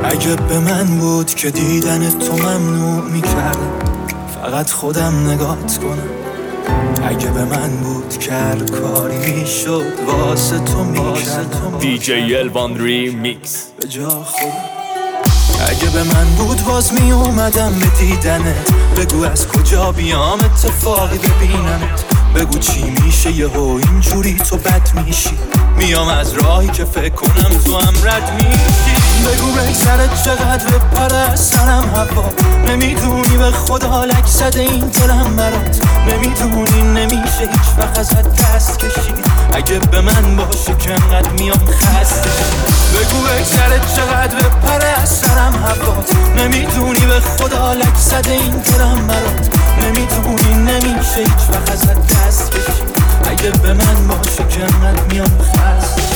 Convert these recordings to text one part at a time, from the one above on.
اگه به من بود که دیدن تو ممنوع میکردم فقط خودم نگات کنم. اگه به من بود که هر کاری میشد واسه تو میکردم. دیجی الوان ریمیکس به جا خودم. اگه به من بود باز می اومدم به دیدنت. بگو از کجا بیام اتفاقی ببینمت. بگو چی میشه یهو اینجوری تو بد میشی. میام از راهی که فکر کنم تو هم رد میشی. بگو بگذرت چقدر بپره از سرم هوا. نمیدونی به خدا لک زده این دلم برات. نمیدونی نمیشه هیچ وقت ازت دست کشید. اگه به من باشه که انقدر میام خسته. بگو بگذرت چقدر بپره از سرم هوا. نمیدونی به خدا لک زده این دلم برات. نمیدونی نمیشه هیچ وقت ازت دست کشید. اگه به من باشه که انقدر میام خسته.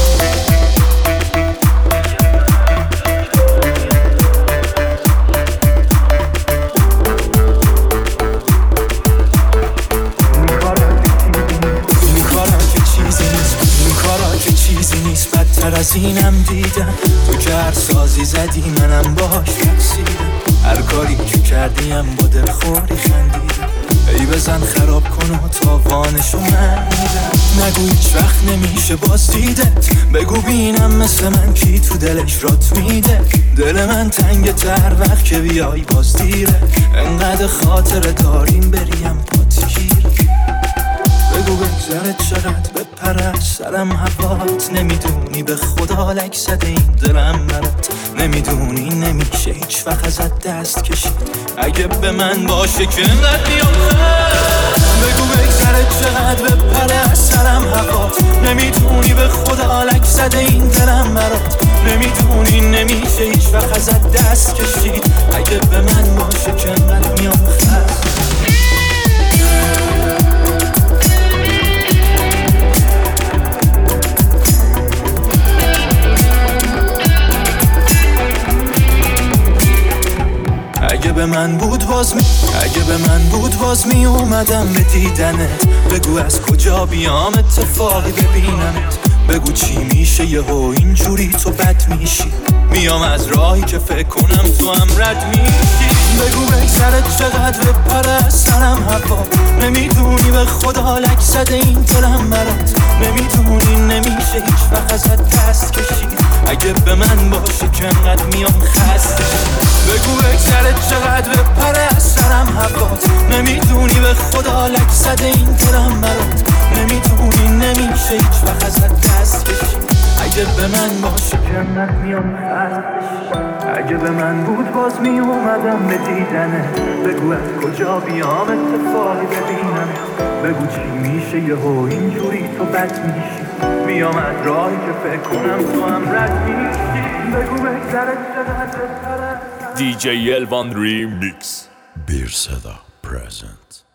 بدتر از اینم دیدم. تو که هر سازی زدی منم باش رقصیدم. هر کاری که کردیم با دلخوری خندیدم. ای بزن خراب کن و تاوانشو من میدم. نگو هیچ وقت نمیشه باز دیدت. بگو بینم مثل من کی تو دلش رات میده. دل من تنگ تر وقت که بیای باز دیره. انقدر خاطر داریم بریم پاتگیره. بگو بگذرت چقدر بپره از سرم هوات. نمیدونی به خدا لک زده این دلم برات. نمیدونی نمیشه هیچ وقت ازت دست کشید. اگه به من باشه که انقدر میام بگو بگذرت چقدر بپره از سرم هوات. نمیدونی به خدا لک زده این دلم برات. نمیدونی نمیشه هیچ وقت ازت دست کشید. اگه به من باشه که انقدر میام اگه به من بود باز می اومدم به دیدنت. بگو از کجا بیام اتفاقی ببینمت. بگو چی میشه یهو اینجوری تو بد میشی. میام از راهی که فکر کنم تو هم رد میشی. بگو بگذرت چقدر بپره از سرم هوا. نمیدونی به خدا لک زده این دلم برات. نمیدونی نمیشه هیچ وقت ازت دست کشید. اگه به من باشه که انقدر میام خسته. بگو بگذرت چقدر بپره از سرم هوا. نمیدونی به خدا لک زده این دلم برات. نمیدونی نمیشه هیچ وقت ازت دست کشید. اگه به من باشه که انقدر میام خسته. اگه به من بود باز می اومدم به دیدنت. بگو از کجا بیام اتفاقی ببینم. بگو چی میشه یهو اینجوری تو بد میشی. میام از راهی که فکر کنم تو هم رد میشی. بگو بگذرت چقدر بپره. دیجی الوان ریمیکس Bir Seda present.